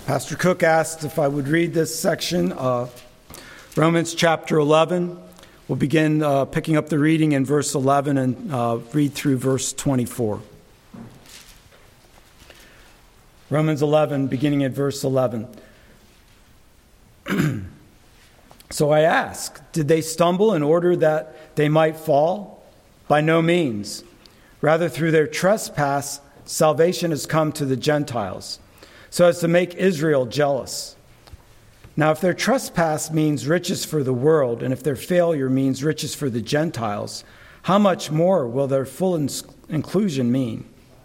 Pastor Cook asked if I would read this section of Romans chapter 11. We'll begin picking up the reading in verse 11 and read through verse 24. Romans 11, beginning at verse 11. So I ask, did they stumble in order that they might fall? By no means. Rather, through their trespass, salvation has come to the Gentiles, so as to make Israel jealous. Now, if their trespass means riches for the world, and if their failure means riches for the Gentiles, how much more will their full inclusion mean?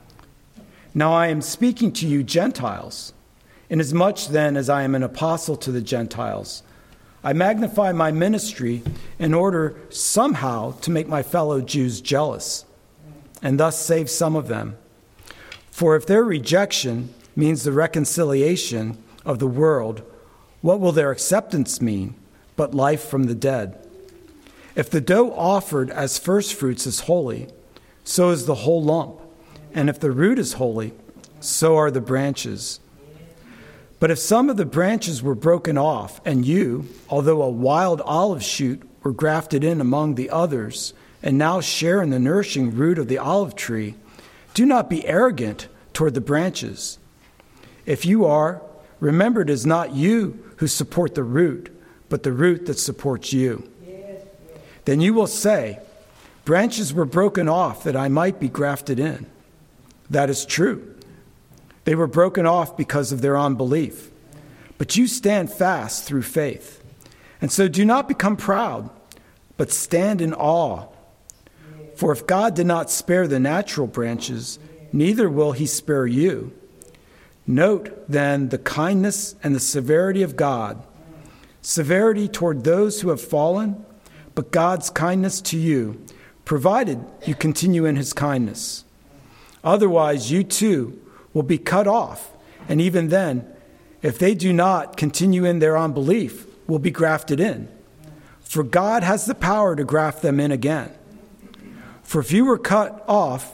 Now I am speaking to you Gentiles, inasmuch then as I am an apostle to the Gentiles. I magnify my ministry in order somehow to make my fellow Jews jealous, and thus save some of them. For if their rejection means the reconciliation of the world, what will their acceptance mean but life from the dead? If the dough offered as firstfruits is holy, so is the whole lump. And if the root is holy, so are the branches. But if some of the branches were broken off, and you, although a wild olive shoot, were grafted in among the others, and now share in the nourishing root of the olive tree, do not be arrogant toward the branches. If you are, remember it is not you who support the root, but the root that supports you. Then you will say, branches were broken off that I might be grafted in. That is true. They were broken off because of their unbelief. But you stand fast through faith. And so do not become proud, but stand in awe. For if God did not spare the natural branches, neither will he spare you. Note, then, the kindness and the severity of God. Severity toward those who have fallen, but God's kindness to you, provided you continue in his kindness. Otherwise, you too will be cut off, and even then, if they do not continue in their unbelief, will be grafted in. For God has the power to graft them in again. For if you were cut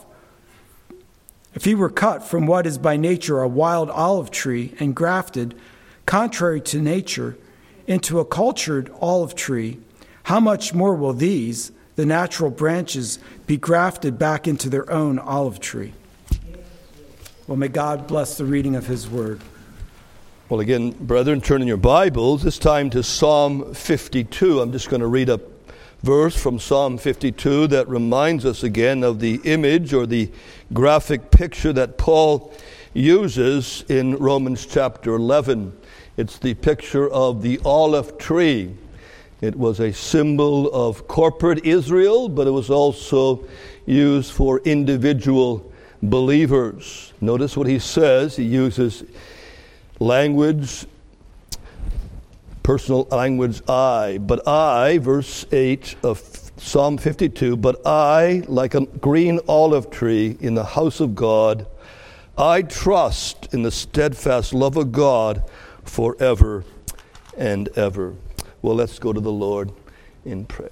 from what is by nature a wild olive tree and grafted, contrary to nature, into a cultured olive tree, how much more will these, the natural branches, be grafted back into their own olive tree? Well, may God bless the reading of his word. Well, again, brethren, turn in your Bibles, this time to Psalm 52. I'm just going to read a verse from Psalm 52 that reminds us again of the image or the graphic picture that Paul uses in Romans chapter 11. It's the picture of the olive tree. It was a symbol of corporate Israel, but it was also used for individual believers. Notice what he says. He uses language, personal language, I. But I, verse 8 of Psalm 52, but I, like a green olive tree in the house of God, I trust in the steadfast love of God forever and ever. Well, let's go to the Lord in prayer.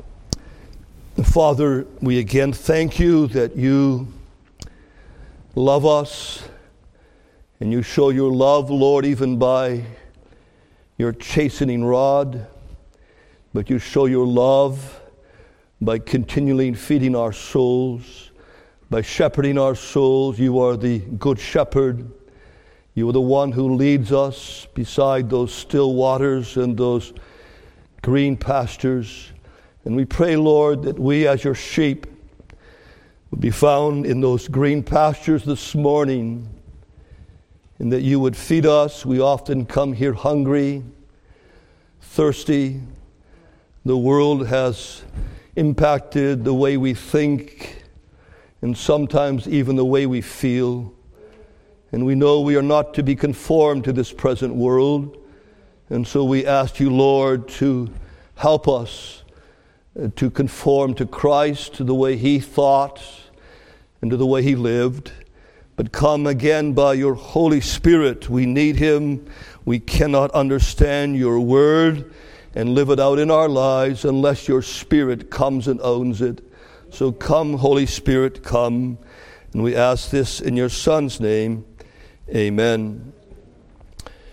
Father, we again thank you that you love us, and you show your love, Lord, even by your chastening rod, but you show your love by continually feeding our souls, by shepherding our souls. You are the good shepherd. You are the one who leads us beside those still waters and those green pastures. And we pray, Lord, that we as your sheep will be found in those green pastures this morning, and that you would feed us. We often come here hungry, thirsty. The world has impacted the way we think, and sometimes even the way we feel. And we know we are not to be conformed to this present world. And so we ask you, Lord, to help us to conform to Christ, to the way he thought and to the way he lived. But come again by your Holy Spirit. We need him. We cannot understand your word and live it out in our lives unless your Spirit comes and owns it. So come, Holy Spirit, come. And we ask this in your Son's name. Amen.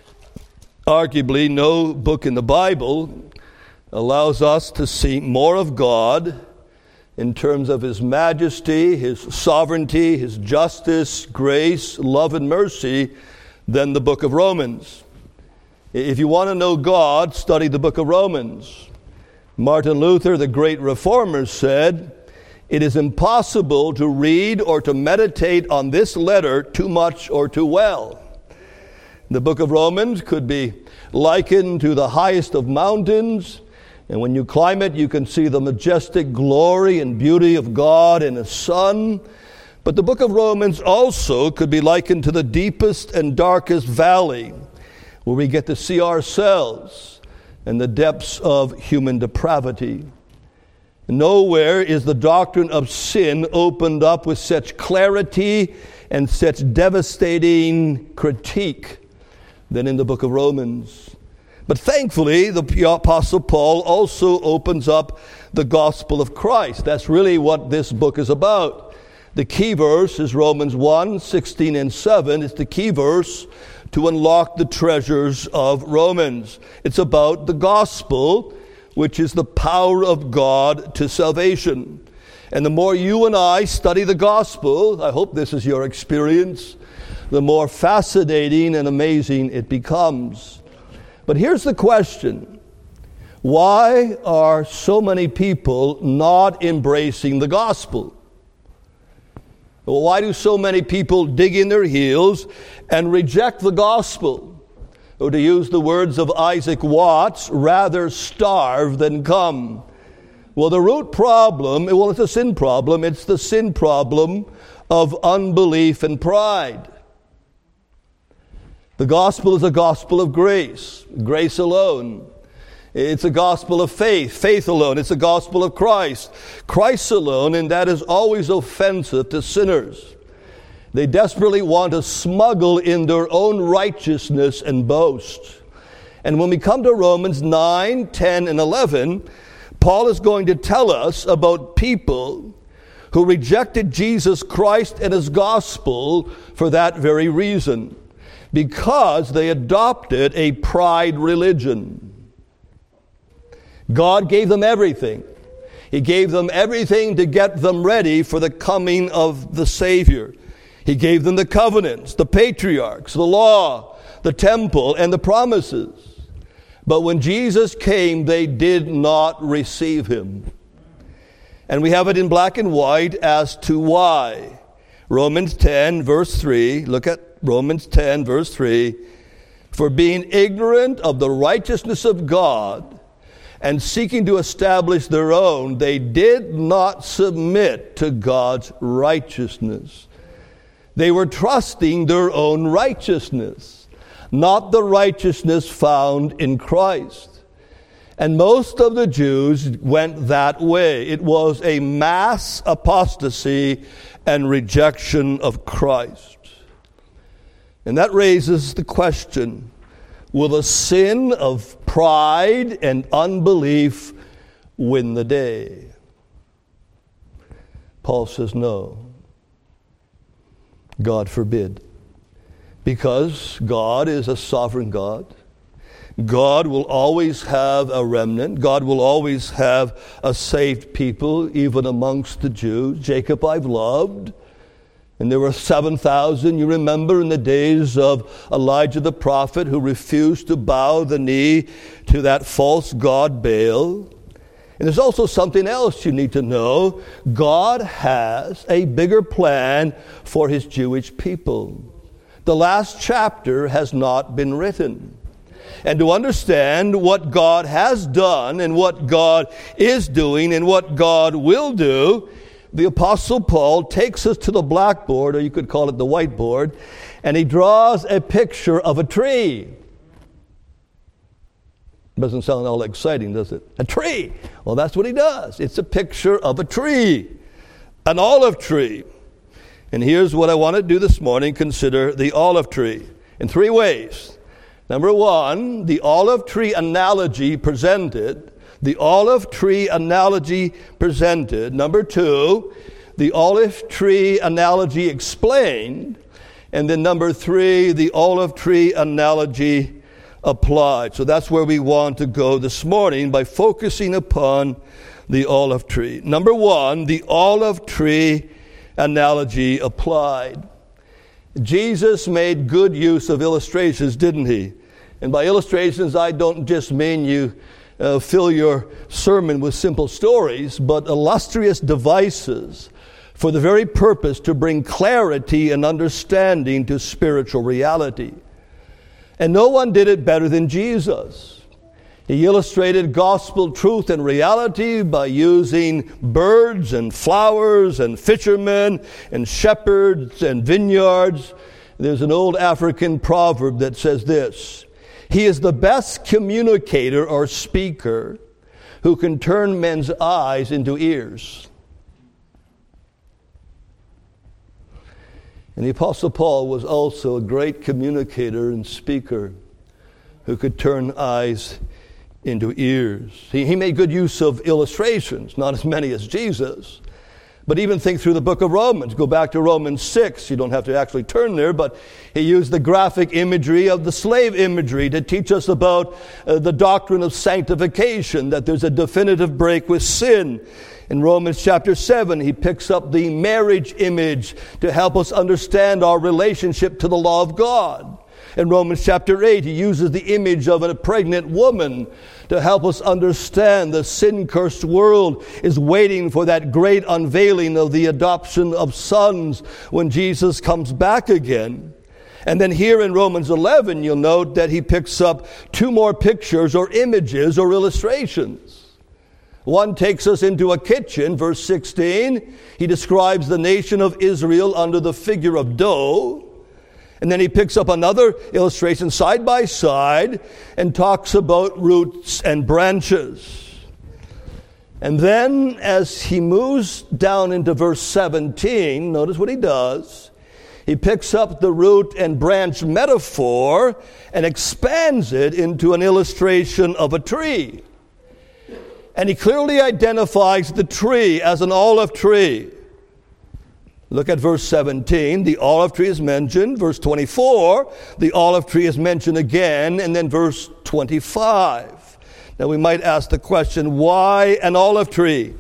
Arguably, no book in the Bible allows us to see more of God in terms of His majesty, His sovereignty, His justice, grace, love, and mercy than the book of Romans. If you want to know God, study the book of Romans. Martin Luther, the great reformer, said, "It is impossible to read or to meditate on this letter too much or too well." The book of Romans could be likened to the highest of mountains, and when you climb it, you can see the majestic glory and beauty of God and His Son. But the book of Romans also could be likened to the deepest and darkest valley, where we get to see ourselves and the depths of human depravity. Nowhere is the doctrine of sin opened up with such clarity and such devastating critique than in the book of Romans. But thankfully, the Apostle Paul also opens up the gospel of Christ. That's really what this book is about. The key verse is Romans 1:16 and 7. It's the key verse to unlock the treasures of Romans. It's about the gospel, which is the power of God to salvation. And the more you and I study the gospel, I hope this is your experience, the more fascinating and amazing it becomes. But here's the question: why are so many people not embracing the gospel? Well, why do so many people dig in their heels and reject the gospel? Or to use the words of Isaac Watts, rather starve than come. Well, the root problem, it's a sin problem. It's the sin problem of unbelief and pride. The gospel is a gospel of grace, grace alone. It's a gospel of faith, faith alone. It's a gospel of Christ, Christ alone, and that is always offensive to sinners. They desperately want to smuggle in their own righteousness and boast. And when we come to Romans 9, 10, and 11, Paul is going to tell us about people who rejected Jesus Christ and His gospel for that very reason, because they adopted a pride religion. God gave them everything. He gave them everything to get them ready for the coming of the Savior. He gave them the covenants, the patriarchs, the law, the temple, and the promises. But when Jesus came, they did not receive Him. And we have it in black and white as to why. Romans 10, verse 3. Look at Romans 10, verse 3. For being ignorant of the righteousness of God and seeking to establish their own, they did not submit to God's righteousness. They were trusting their own righteousness, not the righteousness found in Christ. And most of the Jews went that way. It was a mass apostasy and rejection of Christ. And that raises the question, will the sin of pride and unbelief win the day? Paul says no. God forbid. Because God is a sovereign God. God will always have a remnant. God will always have a saved people, even amongst the Jews. Jacob I've loved. And there were 7,000, you remember, in the days of Elijah the prophet, who refused to bow the knee to that false god Baal. And there's also something else you need to know. God has a bigger plan for His Jewish people. The last chapter has not been written. And to understand what God has done and what God is doing and what God will do, the Apostle Paul takes us to the blackboard, or you could call it the whiteboard, and he draws a picture of a tree. Doesn't sound all exciting, does it? A tree. Well, that's what he does. It's a picture of a tree, an olive tree. And here's what I want to do this morning. Consider the olive tree in three ways. Number one, the olive tree analogy presented. The olive tree analogy presented. Number two, the olive tree analogy explained. And then number three, the olive tree analogy applied. So that's where we want to go this morning, by focusing upon the olive tree. Number one, the olive tree analogy applied. Jesus made good use of illustrations, didn't he? And by illustrations, I don't just mean you fill your sermon with simple stories, but illustrious devices for the very purpose to bring clarity and understanding to spiritual reality. And no one did it better than Jesus. He illustrated gospel truth and reality by using birds and flowers and fishermen and shepherds and vineyards. There's an old African proverb that says this: he is the best communicator or speaker who can turn men's eyes into ears. And the Apostle Paul was also a great communicator and speaker who could turn eyes into ears. He made good use of illustrations, not as many as Jesus. But even think through the book of Romans. Go back to Romans 6. You don't have to actually turn there, but he used the graphic imagery of the slave imagery to teach us about the doctrine of sanctification, that there's a definitive break with sin. In Romans chapter 7, he picks up the marriage image to help us understand our relationship to the law of God. In Romans chapter 8, he uses the image of a pregnant woman to help us understand the sin-cursed world is waiting for that great unveiling of the adoption of sons when Jesus comes back again. And then here in Romans 11, you'll note that he picks up two more pictures or images or illustrations. One takes us into a kitchen, verse 16. He describes the nation of Israel under the figure of dough. And then he picks up another illustration side by side and talks about roots and branches. And then as he moves down into verse 17, notice what he does. He picks up the root and branch metaphor and expands it into an illustration of a tree. And he clearly identifies the tree as an olive tree. Look at verse 17. The olive tree is mentioned. Verse 24, the olive tree is mentioned again. And then verse 25. Now we might ask the question, why an olive tree?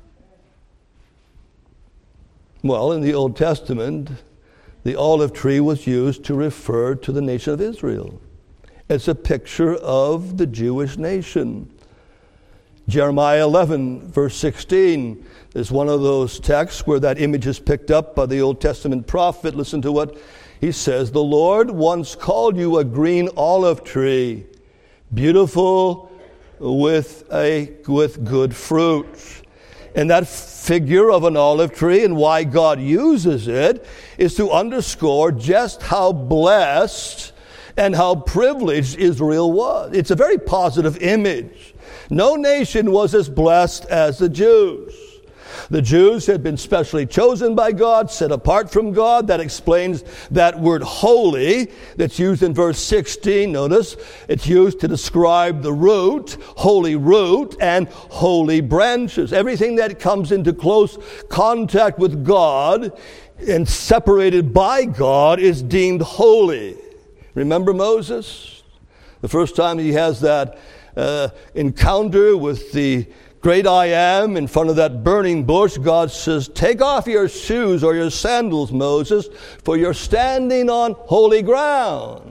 Well, in the Old Testament, the olive tree was used to refer to the nation of Israel. It's a picture of the Jewish nation. Jeremiah 11, verse 16, is one of those texts where that image is picked up by the Old Testament prophet. Listen to what he says. The Lord once called you a green olive tree, beautiful with good fruit. And that figure of an olive tree and why God uses it is to underscore just how blessed and how privileged Israel was. It's a very positive image. No nation was as blessed as the Jews. The Jews had been specially chosen by God, set apart from God. That explains that word holy that's used in verse 16. Notice it's used to describe the root, holy root, and holy branches. Everything that comes into close contact with God and separated by God is deemed holy. Remember Moses? The first time he has that encounter with the great I Am in front of that burning bush, God says, take off your shoes or your sandals, Moses, for you're standing on holy ground.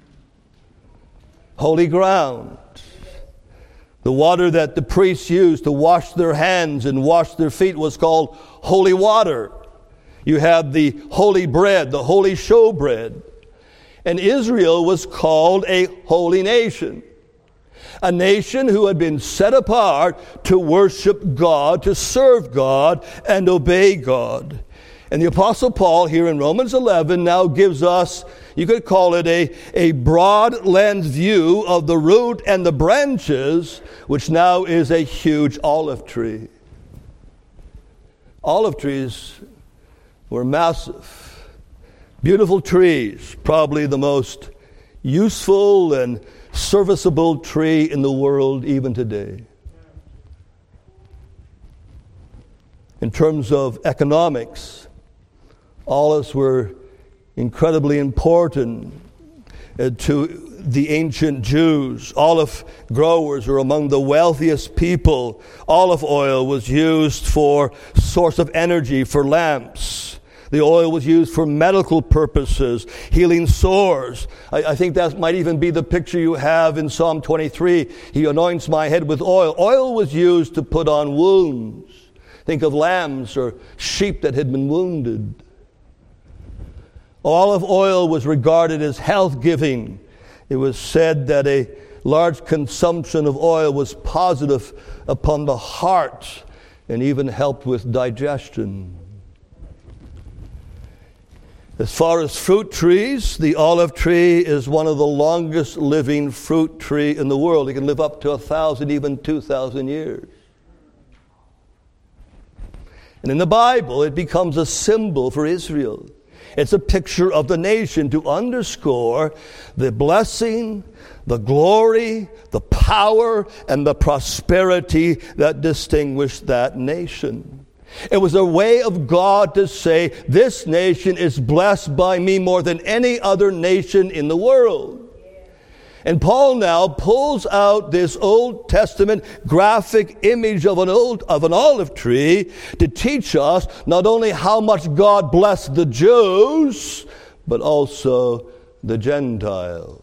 Holy ground. The water that the priests used to wash their hands and wash their feet was called holy water. You have the holy bread, the holy showbread. And Israel was called a holy nation. A nation who had been set apart to worship God, to serve God, and obey God. And the Apostle Paul here in Romans 11 now gives us, you could call it a broad lens view of the root and the branches, which now is a huge olive tree. Olive trees were massive, beautiful trees, probably the most useful and serviceable tree in the world even today. In terms of economics, olives were incredibly important. to the ancient Jews. Olive growers were among the wealthiest people. Olive oil was used for source of energy for lamps. The oil was used for medical purposes, healing sores. I think that might even be the picture you have in Psalm 23. He anoints my head with oil. Oil was used to put on wounds. Think of lambs or sheep that had been wounded. Olive oil was regarded as health-giving. It was said that a large consumption of oil was positive upon the heart and even helped with digestion. As far as fruit trees, the olive tree is one of the longest living fruit tree in the world. It can live up to 1,000, even 2,000 years. And in the Bible, it becomes a symbol for Israel. It's a picture of the nation to underscore the blessing, the glory, the power, and the prosperity that distinguished that nation. It was a way of God to say, this nation is blessed by me more than any other nation in the world. And Paul now pulls out this Old Testament graphic image of an olive tree to teach us not only how much God blessed the Jews, but also the Gentiles.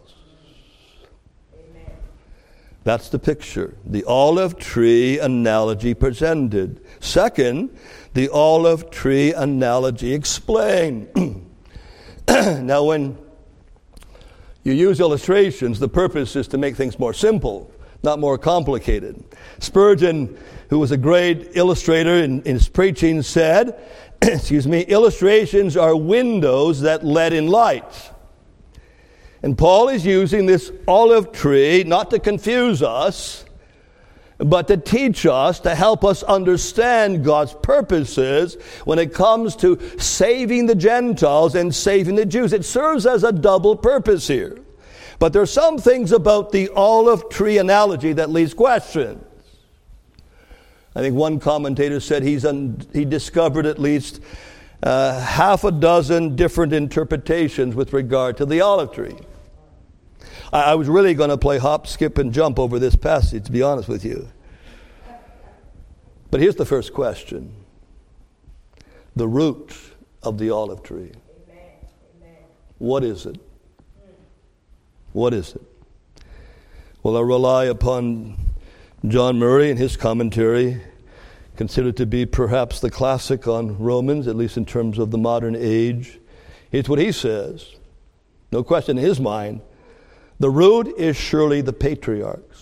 Amen. That's the picture. The olive tree analogy presented. Second, the olive tree analogy explained. Now, when you use illustrations, the purpose is to make things more simple, not more complicated. Spurgeon, who was a great illustrator in his preaching, said, illustrations are windows that let in light. And Paul is using this olive tree not to confuse us, but to teach us, to help us understand God's purposes when it comes to saving the Gentiles and saving the Jews. It serves as a double purpose here. But there are some things about the olive tree analogy that leaves questions. I think one commentator said he discovered at least half a dozen different interpretations with regard to the olive tree. I was really going to play hop, skip, and jump over this passage, to be honest with you. But here's the first question. The root of the olive tree. Amen. What is it? What is it? Well, I rely upon John Murray and his commentary, considered to be perhaps the classic on Romans, at least in terms of the modern age. Here's what he says. No question in his mind. The root is surely the patriarchs.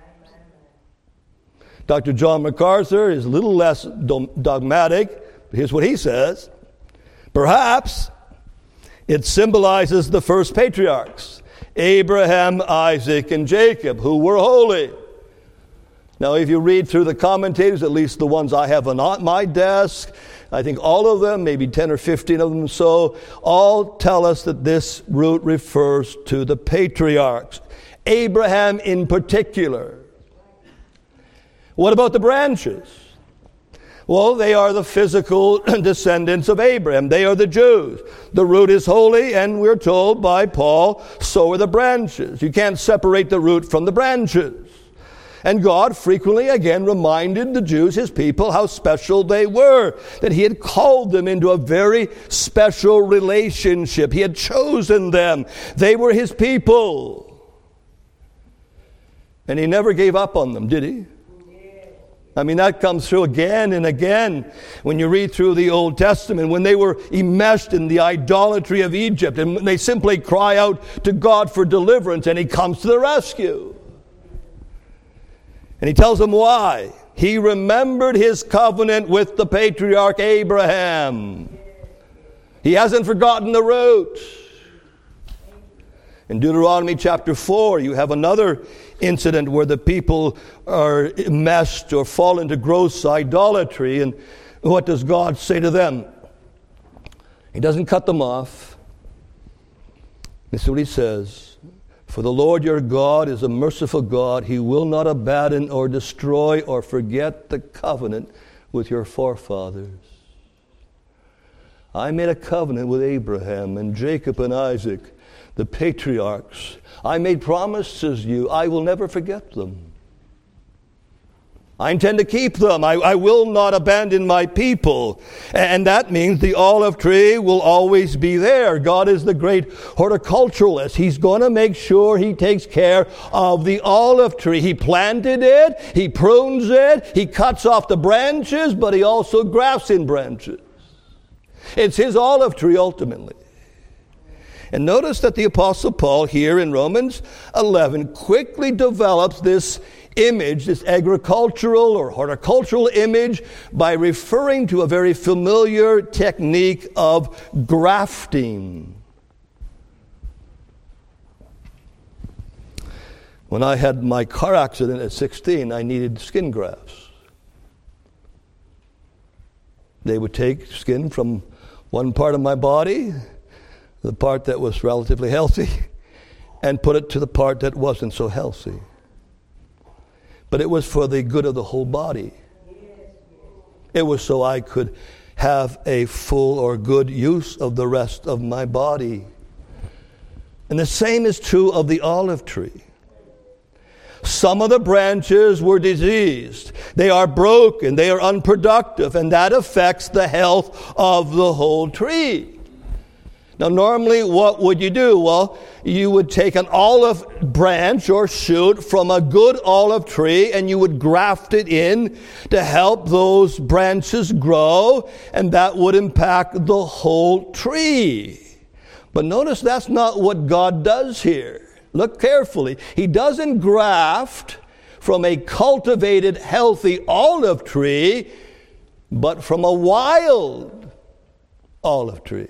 Dr. John MacArthur is a little less dogmatic, but here's what he says. Perhaps it symbolizes the first patriarchs, Abraham, Isaac, and Jacob, who were holy. Now, if you read through the commentators, at least the ones I have on my desk, I think all of them, maybe 10 or 15 of them so, all tell us that this root refers to the patriarchs. Abraham in particular. What about the branches? Well, they are the physical descendants of Abraham. They are the Jews. The root is holy, and we're told by Paul, so are the branches. You can't separate the root from the branches. And God frequently again reminded the Jews, his people, how special they were, that he had called them into a very special relationship. He had chosen them. They were his people. And he never gave up on them, did he? I mean, that comes through again and again when you read through the Old Testament, when they were enmeshed in the idolatry of Egypt, and they simply cry out to God for deliverance, and he comes to the rescue. And he tells them why. He remembered his covenant with the patriarch Abraham. He hasn't forgotten the root. In Deuteronomy chapter 4, you have another incident where the people are enmeshed or fall into gross idolatry. And what does God say to them? He doesn't cut them off. This is what he says. For the Lord your God is a merciful God. He will not abandon or destroy or forget the covenant with your forefathers. I made a covenant with Abraham and Jacob and Isaac. the patriarchs. I made promises to you. I will never forget them. I intend to keep them. I will not abandon my people. And that means the olive tree will always be there. God is the great horticulturalist. He's going to make sure He takes care of the olive tree. He planted it. He prunes it. He cuts off the branches, but He also grafts in branches. It's His olive tree ultimately. And notice that the Apostle Paul here in Romans 11 quickly develops this image, this agricultural or horticultural image, by referring to a very familiar technique of grafting. When I had my car accident at 16, I needed skin grafts. They would take skin from one part of my body, the part that was relatively healthy, and put it to the part that wasn't so healthy. But it was for the good of the whole body. It was so I could have a full or good use of the rest of my body. And the same is true of the olive tree. Some of the branches were diseased. They are broken. They are unproductive. And that affects the health of the whole tree. Now, normally, what would you do? Well, you would take an olive branch or shoot from a good olive tree and you would graft it in to help those branches grow, and that would impact the whole tree. But notice that's not what God does here. Look carefully. He doesn't graft from a cultivated, healthy olive tree, but from a wild olive tree.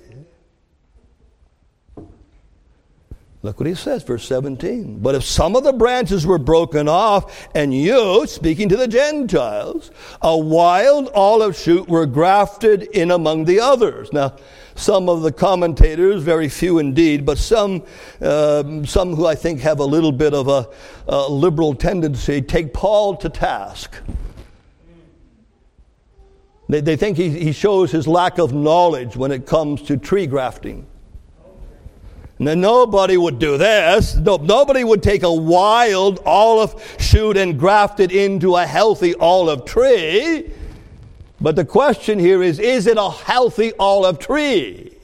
Look what he says, verse 17. But if some of the branches were broken off, and you, speaking to the Gentiles, a wild olive shoot were grafted in among the others. Now, some of the commentators, very few indeed, but some who I think have a little bit of a liberal tendency, take Paul to task. They think he shows his lack of knowledge when it comes to tree grafting. Now, nobody would do this. Nobody would take a wild olive shoot and graft it into a healthy olive tree. But the question here is it a healthy olive tree?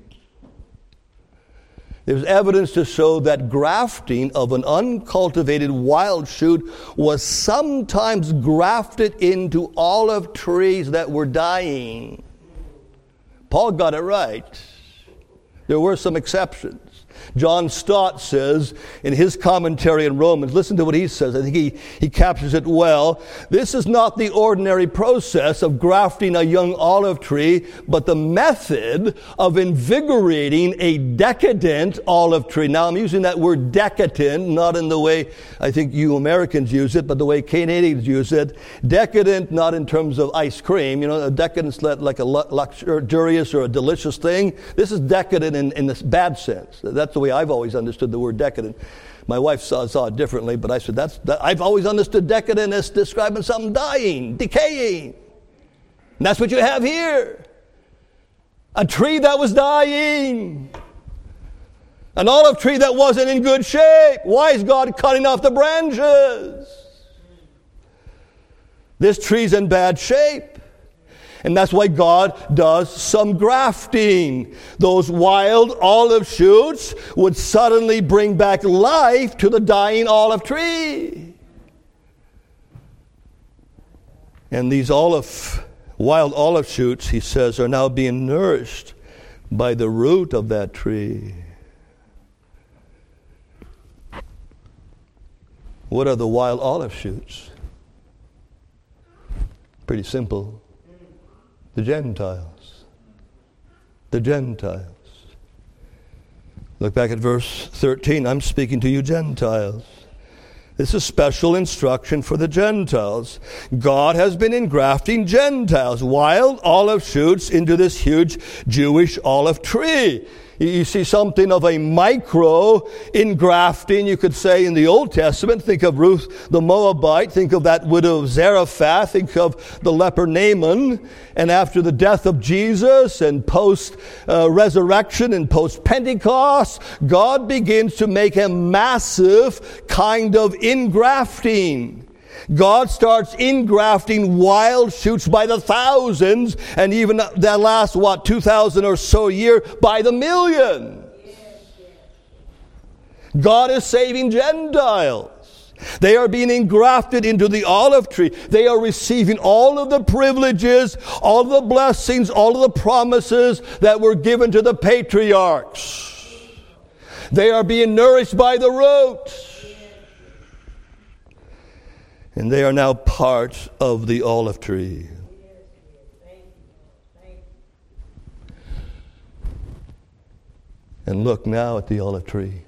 There's evidence to show that grafting of an uncultivated wild shoot was sometimes grafted into olive trees that were dying. Paul got it right. There were some exceptions. John Stott says in his commentary in Romans, listen to what he says. I think he captures it well. This is not the ordinary process of grafting a young olive tree, but the method of invigorating a decadent olive tree. Now, I'm using that word decadent, not in the way I think you Americans use it, but the way Canadians use it. Decadent, not in terms of ice cream. You know, a decadent's like a luxurious or a delicious thing. This is decadent in this bad sense. That's the way I've always understood the word decadent. My wife saw it differently, but I said, I've always understood decadent as describing something dying, decaying. And that's what you have here. A tree that was dying. An olive tree that wasn't in good shape. Why is God cutting off the branches? This tree's in bad shape. And that's why God does some grafting. Those wild olive shoots would suddenly bring back life to the dying olive tree. And these wild olive shoots, he says, are now being nourished by the root of that tree. What are the wild olive shoots? Pretty simple. The Gentiles. The Gentiles. Look back at verse 13. I'm speaking to you Gentiles. This is special instruction for the Gentiles. God has been engrafting Gentiles, wild olive shoots, into this huge Jewish olive tree. You see something of a micro ingrafting, you could say, in the Old Testament. Think of Ruth the Moabite. Think of that widow of Zarephath. Think of the leper Naaman. And after the death of Jesus and post-resurrection and post-Pentecost, God begins to make a massive kind of ingrafting. God starts ingrafting wild shoots by the thousands, and even that last, 2,000 or so year, by the million. God is saving Gentiles. They are being engrafted into the olive tree. They are receiving all of the privileges, all of the blessings, all of the promises that were given to the patriarchs. They are being nourished by the root. And they are now part of the olive tree. And look now at the olive tree.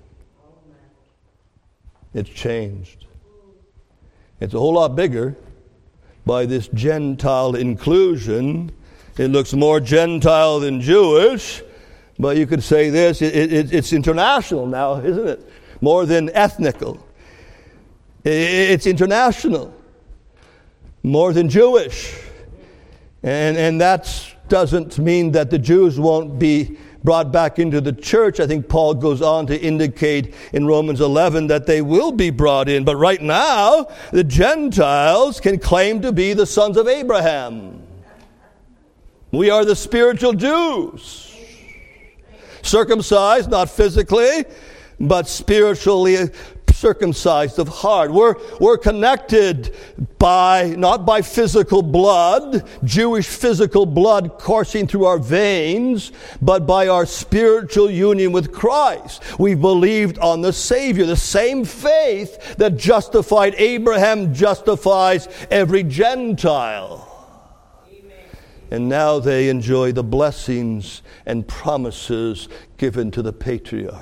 It's changed. It's a whole lot bigger by this Gentile inclusion. It looks more Gentile than Jewish, but you could say this, it's international now, isn't it? More than ethnical. It's international, more than Jewish. And that doesn't mean that the Jews won't be brought back into the church. I think Paul goes on to indicate in Romans 11 that they will be brought in. But right now, the Gentiles can claim to be the sons of Abraham. We are the spiritual Jews. Circumcised, not physically, but spiritually circumcised of heart. We're connected by, not by physical blood, Jewish physical blood coursing through our veins, but by our spiritual union with Christ. We believed on the Savior. The same faith that justified Abraham justifies every Gentile. Amen. And now they enjoy the blessings and promises given to the patriarchs.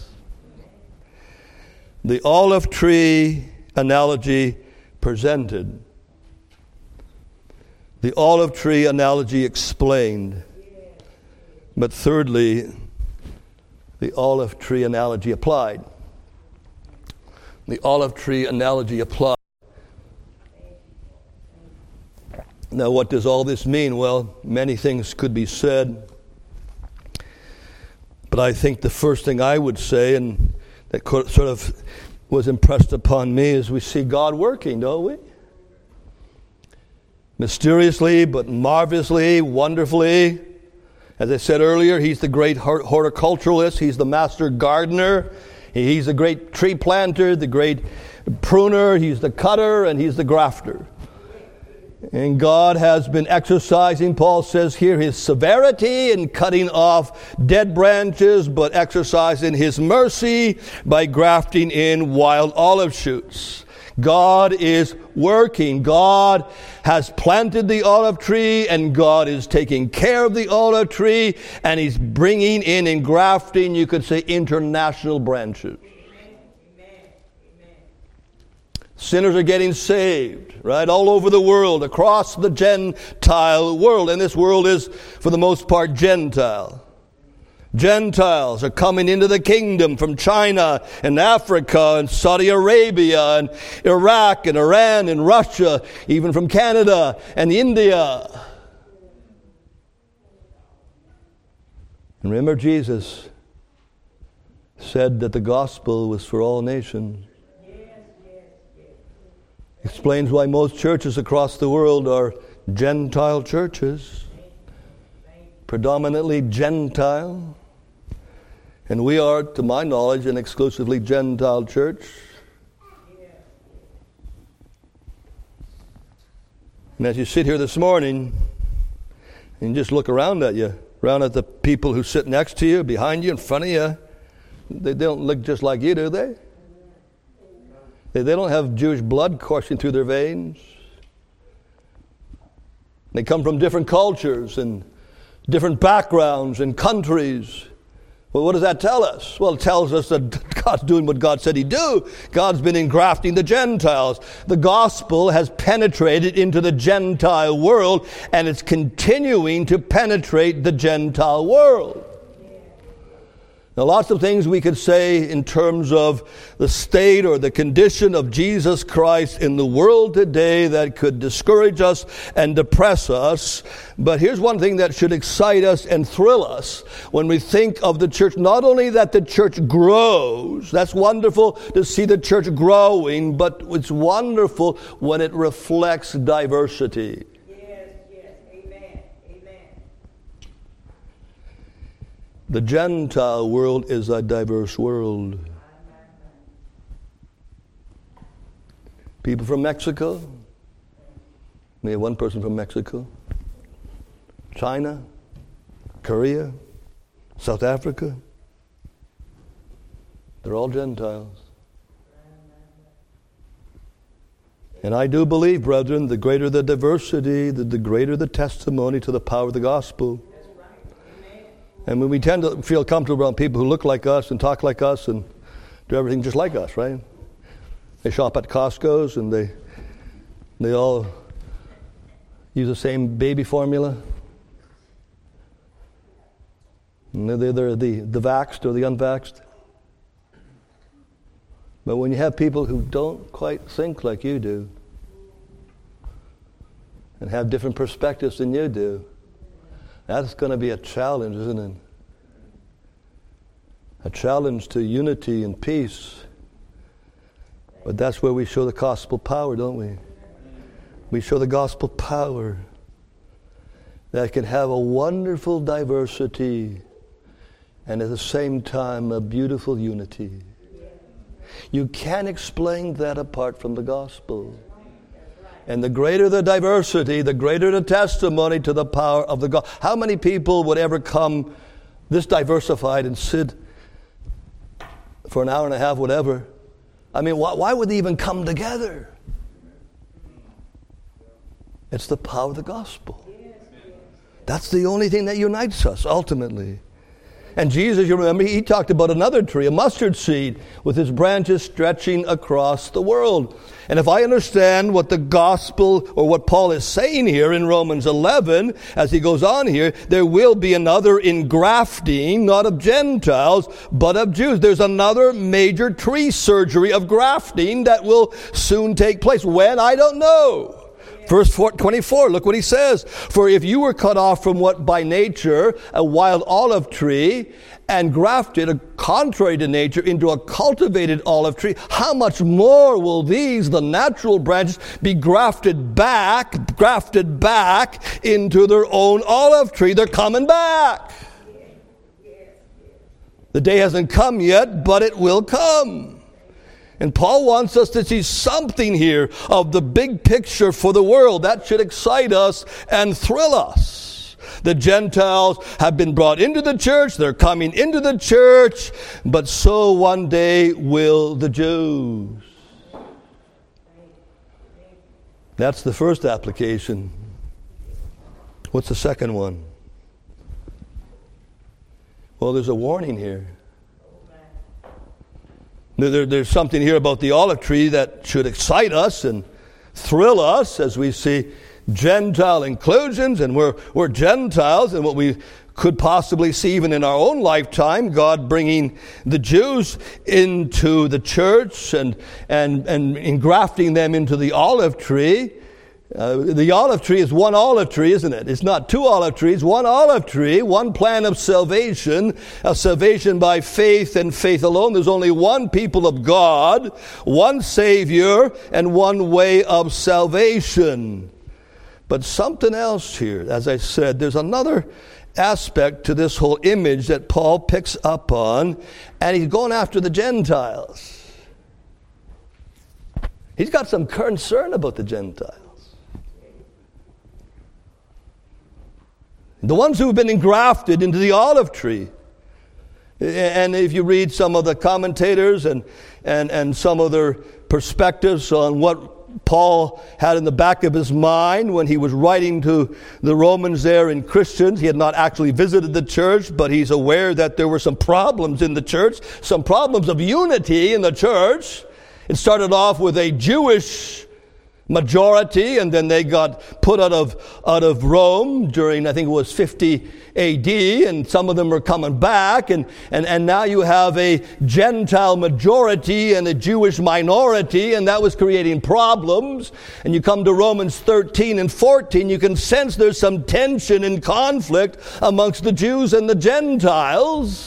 The olive tree analogy presented. The olive tree analogy explained. But thirdly, the olive tree analogy applied. The olive tree analogy applied. Now, what does all this mean? Well, many things could be said. But I think the first thing I would say, and that sort of was impressed upon me, as we see God working, don't we? Mysteriously, but marvelously, wonderfully. As I said earlier, He's the great horticulturalist. He's the master gardener. He's the great tree planter, the great pruner. He's the cutter, and He's the grafter. And God has been exercising, Paul says here, His severity in cutting off dead branches, but exercising His mercy by grafting in wild olive shoots. God is working. God has planted the olive tree, and God is taking care of the olive tree, and He's bringing in and grafting, you could say, international branches. Sinners are getting saved, right, all over the world, across the Gentile world. And this world is, for the most part, Gentile. Gentiles are coming into the kingdom from China and Africa and Saudi Arabia and Iraq and Iran and Russia, even from Canada and India. And remember, Jesus said that the gospel was for all nations. Explains why most churches across the world are Gentile churches, predominantly Gentile. And we are, to my knowledge, an exclusively Gentile church. And as you sit here this morning, and just look around at you, around at the people who sit next to you, behind you, in front of you, they don't look just like you, do they? They don't have Jewish blood coursing through their veins. They come from different cultures and different backgrounds and countries. Well, what does that tell us? Well, it tells us that God's doing what God said He'd do. God's been engrafting the Gentiles. The gospel has penetrated into the Gentile world, and it's continuing to penetrate the Gentile world. Now, lots of things we could say in terms of the state or the condition of Jesus Christ in the world today that could discourage us and depress us. But here's one thing that should excite us and thrill us when we think of the church. Not only that the church grows, that's wonderful to see the church growing, but it's wonderful when it reflects diversity. The Gentile world is a diverse world. People from Mexico. We have one person from Mexico. China, Korea, South Africa. They're all Gentiles. And I do believe, brethren, the greater the diversity, the greater the testimony to the power of the gospel. And when we tend to feel comfortable around people who look like us and talk like us and do everything just like us, right? They shop at Costco's and they all use the same baby formula. And they're the vaxxed or the unvaxxed. But when you have people who don't quite think like you do and have different perspectives than you do, that's going to be a challenge, isn't it? A challenge to unity and peace. But that's where we show the gospel power, don't we? We show the gospel power that can have a wonderful diversity and at the same time a beautiful unity. You can't explain that apart from the gospel. And the greater the diversity, the greater the testimony to the power of the gospel. How many people would ever come this diversified and sit for an hour and a half, whatever? I mean, why would they even come together? It's the power of the gospel. That's the only thing that unites us, ultimately. And Jesus, you remember, he talked about another tree, a mustard seed, with its branches stretching across the world. And if I understand what the gospel, or what Paul is saying here in Romans 11, as he goes on here, there will be another engrafting, not of Gentiles, but of Jews. There's another major tree surgery of grafting that will soon take place. When? I don't know. Verse 24, look what he says. For if you were cut off from what by nature a wild olive tree and grafted, contrary to nature, into a cultivated olive tree, how much more will these, the natural branches, be grafted back into their own olive tree? They're coming back. The day hasn't come yet, but it will come. And Paul wants us to see something here of the big picture for the world. That should excite us and thrill us. The Gentiles have been brought into the church. They're coming into the church. But so one day will the Jews. That's the first application. What's the second one? Well, there's a warning here. There's something here about the olive tree that should excite us and thrill us as we see Gentile inclusions, and we're Gentiles, and what we could possibly see even in our own lifetime, God bringing the Jews into the church and engrafting them into the olive tree. The olive tree is one olive tree, isn't it? It's not two olive trees, one olive tree, one plan of salvation by faith and faith alone. There's only one people of God, one Savior, and one way of salvation. But something else here, as I said, there's another aspect to this whole image that Paul picks up on, and he's going after the Gentiles. He's got some concern about the Gentiles. The ones who have been engrafted into the olive tree. And if you read some of the commentators and some of their perspectives on what Paul had in the back of his mind when he was writing to the Romans there in Christians, he had not actually visited the church, but he's aware that there were some problems in the church, some problems of unity in the church. It started off with a Jewish majority, and then they got put out of Rome during, I think it was 50 AD, and some of them are coming back, and now you have a Gentile majority and a Jewish minority, and that was creating problems. And you come to Romans 13 and 14, you can sense there's some tension and conflict amongst the Jews and the Gentiles.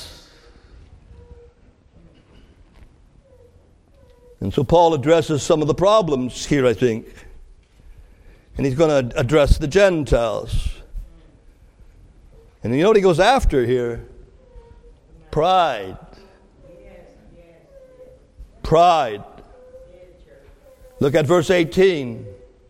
And so Paul addresses some of the problems here, I think. And he's going to address the Gentiles. And you know what he goes after here? Pride. Pride. Look at verse 18.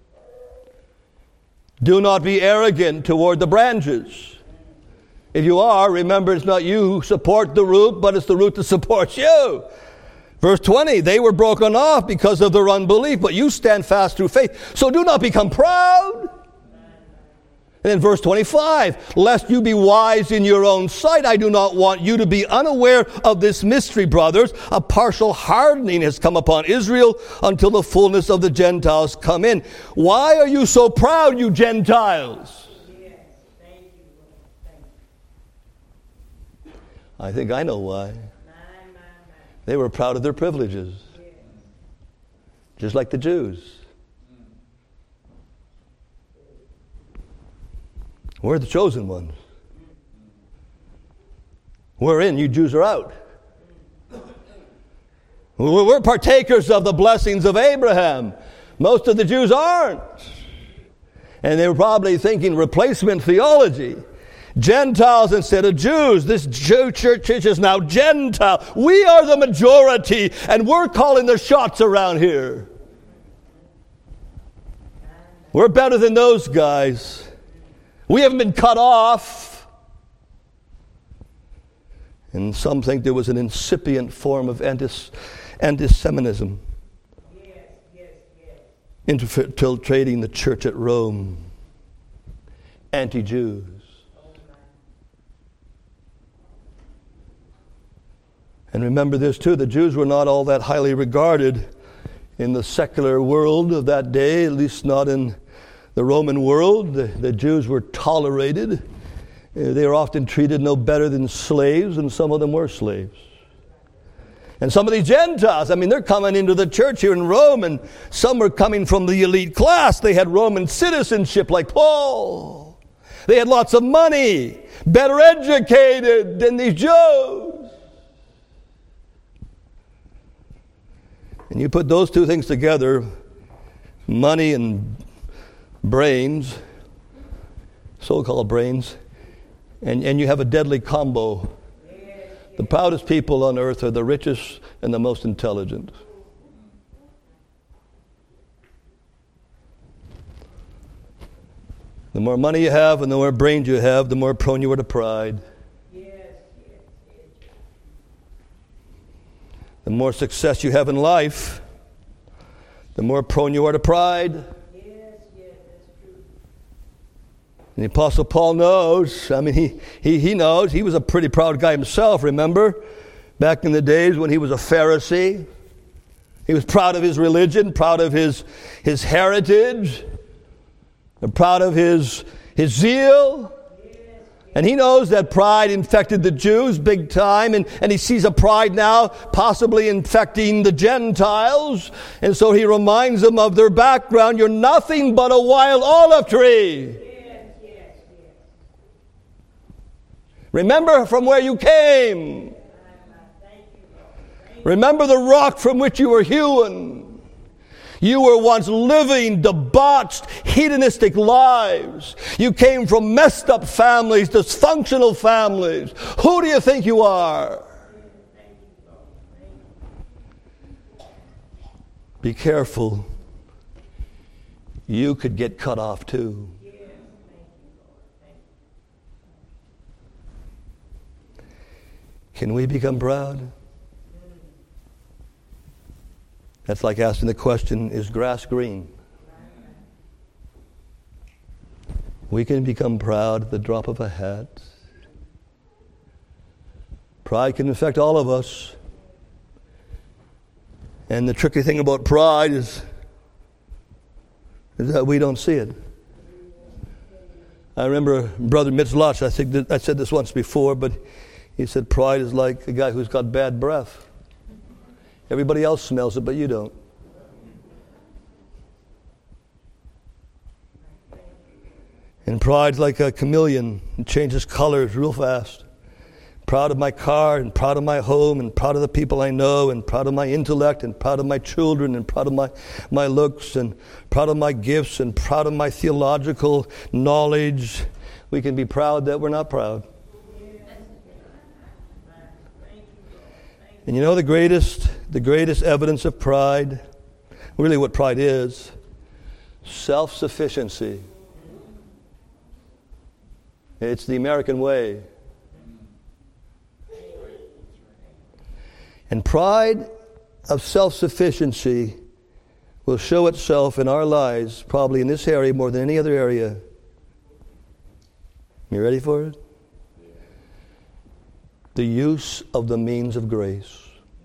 Do not be arrogant toward the branches. If you are, remember it's not you who support the root, but it's the root that supports you. Verse 20, they were broken off because of their unbelief, but you stand fast through faith. So do not become proud. And then verse 25, lest you be wise in your own sight, I do not want you to be unaware of this mystery, brothers. A partial hardening has come upon Israel until the fullness of the Gentiles come in. Why are you so proud, you Gentiles? I think I know why. They were proud of their privileges, just like the Jews. We're the chosen ones. We're in, you Jews are out. We're partakers of the blessings of Abraham. Most of the Jews aren't. And they were probably thinking replacement theology. Gentiles instead of Jews. This Jew church is now Gentile. We are the majority, and we're calling the shots around here. We're better than those guys. We haven't been cut off. And some think there was an incipient form of anti-Semitism infiltrating the church at Rome. Anti-Jews. And remember this too, the Jews were not all that highly regarded in the secular world of that day, at least not in the Roman world. The Jews were tolerated. They were often treated no better than slaves, and some of them were slaves. And some of these Gentiles, they're coming into the church here in Rome, and some were coming from the elite class. They had Roman citizenship like Paul. They had lots of money, better educated than these Jews. And you put those two things together, money and brains, so-called brains, and you have a deadly combo. The proudest people on earth are the richest and the most intelligent. The more money you have and the more brains you have, the more prone you are to pride. The more success you have in life, the more prone you are to pride. Yes, that's true. And the Apostle Paul knows. He knows. He was a pretty proud guy himself, remember? Back in the days when he was a Pharisee. He was proud of his religion, proud of his heritage, and proud of his zeal. And he knows that pride infected the Jews big time, and he sees a pride now possibly infecting the Gentiles. And so he reminds them of their background. You're nothing but a wild olive tree. Yes. Remember from where you came. Remember the rock from which you were hewn. You were once living debauched, hedonistic lives. You came from messed up families, dysfunctional families. Who do you think you are? Be careful. You could get cut off too. Can we become proud? That's like asking the question, is grass green? We can become proud at the drop of a hat. Pride can affect all of us. And the tricky thing about pride is is that we don't see it. I remember Brother Mitch Lush, I think that I said this once before, but he said pride is like a guy who's got bad breath. Everybody else smells it, but you don't. And pride's like a chameleon. It changes colors real fast. Proud of my car, and proud of my home, and proud of the people I know, and proud of my intellect, and proud of my children, and proud of my looks, and proud of my gifts, and proud of my theological knowledge. We can be proud that we're not proud. And you know the greatest evidence of pride, really what pride is, self-sufficiency. It's the American way. And pride of self-sufficiency will show itself in our lives, probably in this area more than any other area. You ready for it? The use of the means of grace.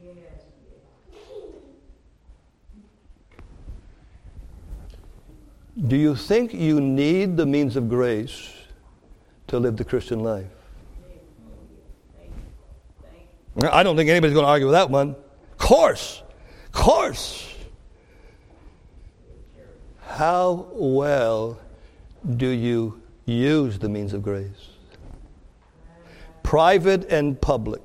Do you think you need the means of grace to live the Christian life? I don't think anybody's going to argue with that one. Of course. How well do you use the means of grace? Private and public.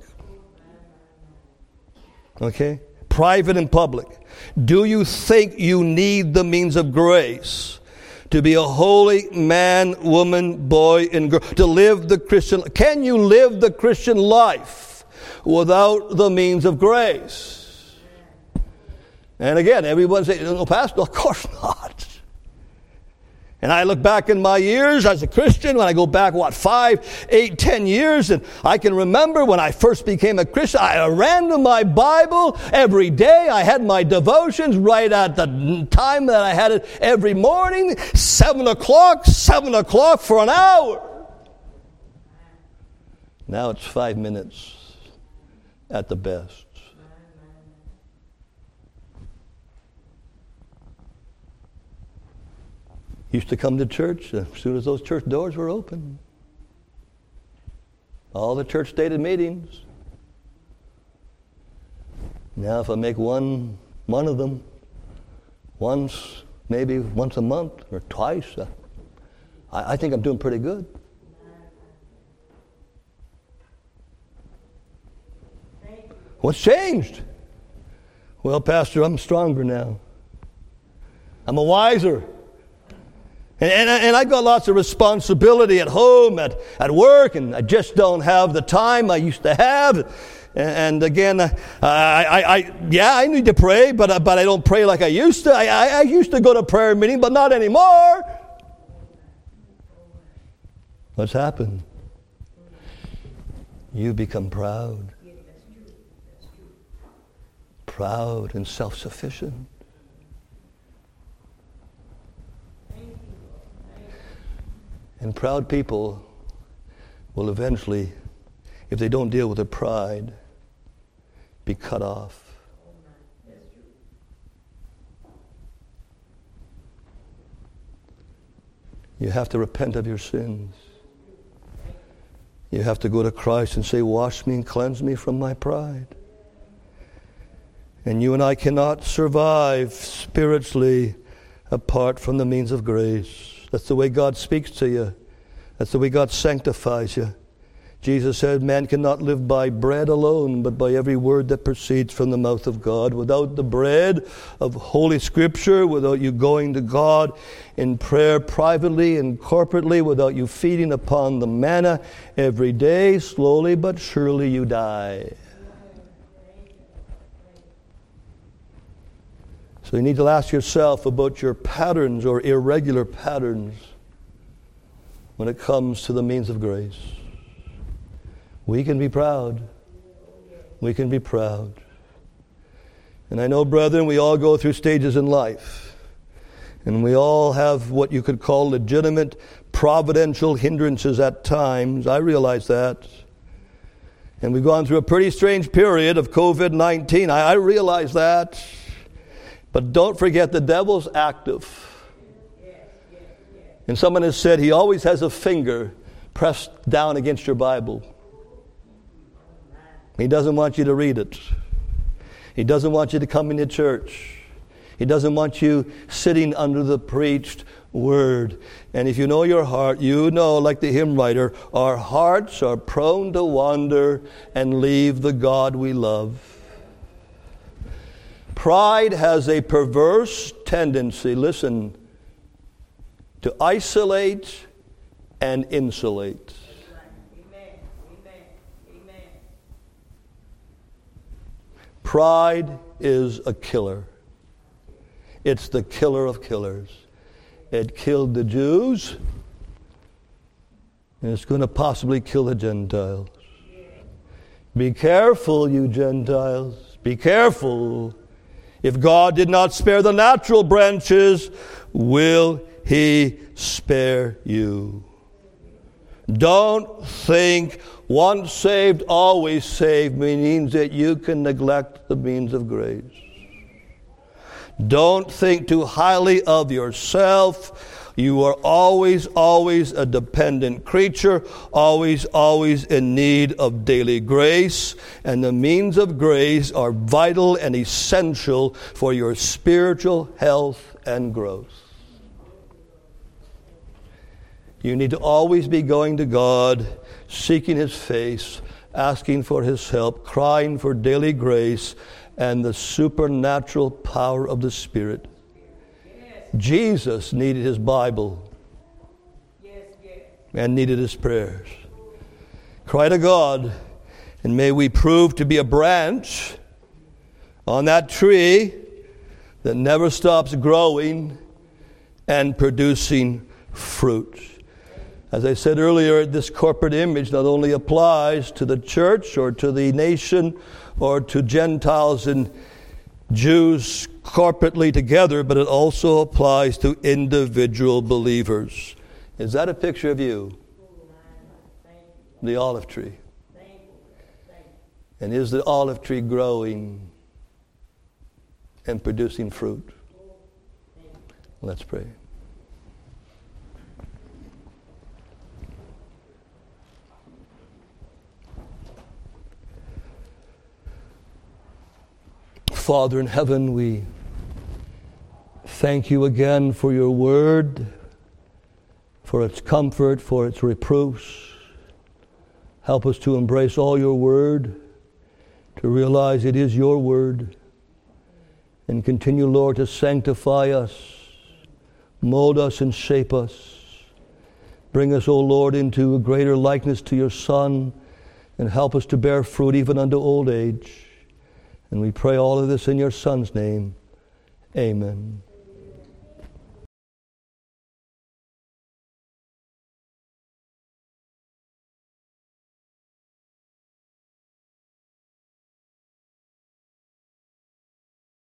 Okay? Private and public. Do you think you need the means of grace to be a holy man, woman, boy, and girl, to live the Christian life? Can you live the Christian life without the means of grace? And again, everyone says, no, Pastor, of course not. And I look back in my years as a Christian, when I go back, 5, 8, 10 years, and I can remember when I first became a Christian, I ran to my Bible every day. I had my devotions right at the time that I had it every morning, 7 o'clock for an hour. Now it's 5 minutes at the best. Used to come to church as soon as those church doors were open. All the church stated meetings. Now if I make one of them once, maybe once a month or twice, I think I'm doing pretty good. What's changed? Well, Pastor, I'm stronger now. I'm a wiser. And I've got lots of responsibility at home, at work, and I just don't have the time I used to have. And again, I need to pray, but I don't pray like I used to. I used to go to prayer meeting, but not anymore. What's happened? You become proud. Proud and self-sufficient. And proud people will eventually, if they don't deal with their pride, be cut off. You have to repent of your sins. You have to go to Christ and say, wash me and cleanse me from my pride. And you and I cannot survive spiritually apart from the means of grace. That's the way God speaks to you. That's the way God sanctifies you. Jesus said, man cannot live by bread alone, but by every word that proceeds from the mouth of God. Without the bread of Holy Scripture, without you going to God in prayer privately and corporately, without you feeding upon the manna every day, slowly but surely you die. So you need to ask yourself about your patterns or irregular patterns when it comes to the means of grace. We can be proud. We can be proud. And I know, brethren, we all go through stages in life. And we all have what you could call legitimate providential hindrances at times. I realize that. And we've gone through a pretty strange period of COVID-19. I realize that. But don't forget, the devil's active. And someone has said he always has a finger pressed down against your Bible. He doesn't want you to read it. He doesn't want you to come into church. He doesn't want you sitting under the preached word. And if you know your heart, you know, like the hymn writer, our hearts are prone to wander and leave the God we love. Pride has a perverse tendency, listen, to isolate and insulate. Amen. Amen. Amen. Pride is a killer. It's the killer of killers. It killed the Jews, and it's going to possibly kill the Gentiles. Be careful, you Gentiles. Be careful. If God did not spare the natural branches, will He spare you? Don't think once saved, always saved means that you can neglect the means of grace. Don't think too highly of yourself. You are always a dependent creature, always in need of daily grace. And the means of grace are vital and essential for your spiritual health and growth. You need to always be going to God, seeking His face, asking for His help, crying for daily grace and the supernatural power of the Spirit. Yes. Jesus needed His Bible. Yes. And needed His prayers. Cry to God, and may we prove to be a branch on that tree that never stops growing and producing fruit. As I said earlier, this corporate image not only applies to the church or to the nation or to Gentiles and Jews corporately together, but it also applies to individual believers. Is that a picture of you? The olive tree. And is the olive tree growing and producing fruit? Let's pray. Father in heaven, we thank you again for your word, for its comfort, for its reproofs. Help us to embrace all your word, to realize it is your word, and continue, Lord, to sanctify us, mold us and shape us. Bring us, O Lord, into a greater likeness to your Son, and help us to bear fruit even unto old age. And we pray all of this in your Son's name. Amen.